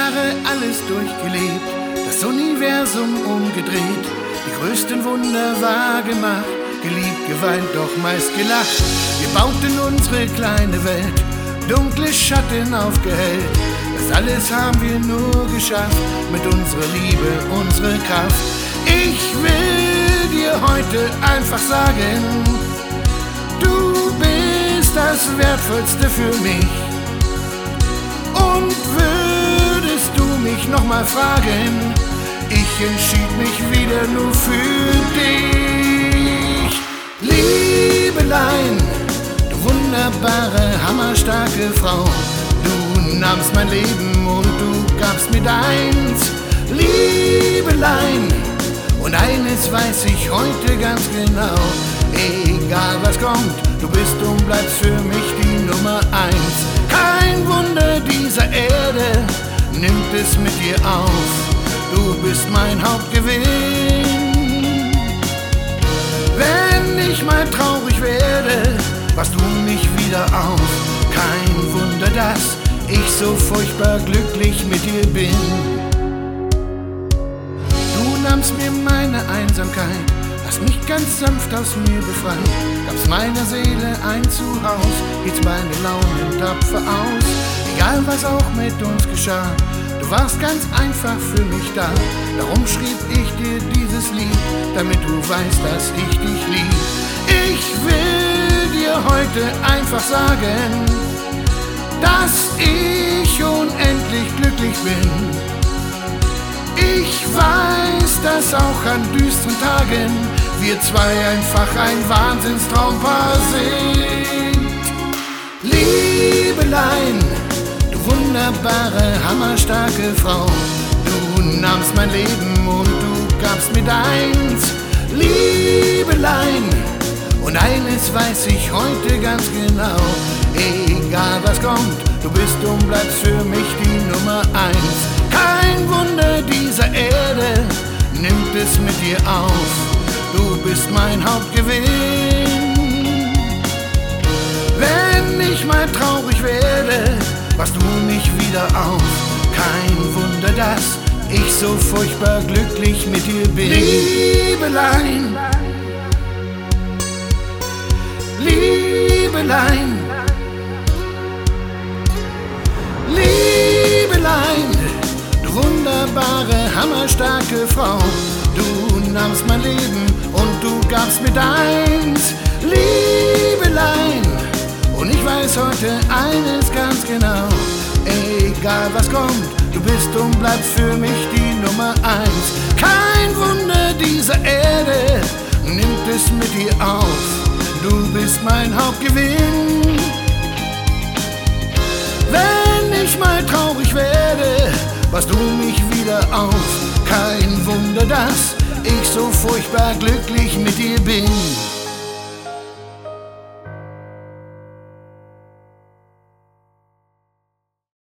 Jahre alles durchgelebt, das Universum umgedreht, die größten Wunder wahrgemacht, geliebt, geweint, doch meist gelacht. Wir bauten unsere kleine Welt, dunkle Schatten aufgehellt. Das alles haben wir nur geschafft, mit unserer Liebe, unserer Kraft. Ich will dir heute einfach sagen, du bist das Wertvollste für mich. Und würdest du mich nochmal fragen, ich entschied mich wieder nur für dich. Liebelein, du wunderbare, hammerstarke Frau, du nahmst mein Leben und du gabst mir deins. Liebelein, und eines weiß ich heute ganz genau, egal was kommt, du bist und bleibst für mich die Nummer 1. Kein Wunder dieser Erde nimmt es mit dir auf, du bist mein Hauptgewinn. Wenn ich mal traurig werde, passt du mich wieder auf. Kein Wunder, dass ich so furchtbar glücklich mit dir bin. Du nahmst mir meine Einsamkeit, hast mich ganz sanft aus mir befreit, gabst meiner Seele ein Zuhause, hielt's meine Laune tapfer aus. Egal was auch mit uns geschah, du warst ganz einfach für mich da. Darum schrieb ich dir dieses Lied, damit du weißt, dass ich dich lieb. Ich will dir heute einfach sagen, dass ich unendlich glücklich bin. Ich weiß, dass auch an düsteren Tagen wir zwei einfach ein Wahnsinnstraumpaar sind. Liebelein, du wunderbare, hammerstarke Frau, du nahmst mein Leben und du gabst mir deins. Liebelein, und eines weiß ich heute ganz genau, egal was kommt, du bist und bleibst für mich die Nummer 1. Kein Wunder dieser Erde nimmt es mit dir auf, du bist mein Hauptgewinn. Wenn ich mal traurig werde, passt du mich wieder auf. Kein Wunder, dass ich so furchtbar glücklich mit dir bin. Liebelein, Liebelein, Liebelein, du wunderbare, hammerstarke Frau, du nahmst mein Leben und du gabst mir deins. Liebelein, und ich weiß heute eines ganz genau, egal was kommt, du bist und bleibst für mich die Nummer 1. Kein Wunder dieser Erde nimmt es mit dir auf, du bist mein Hauptgewinn. Wenn ich mal traurig werde, passt du mich wieder auf. Kein Wunder, dass ich so furchtbar glücklich mit dir bin.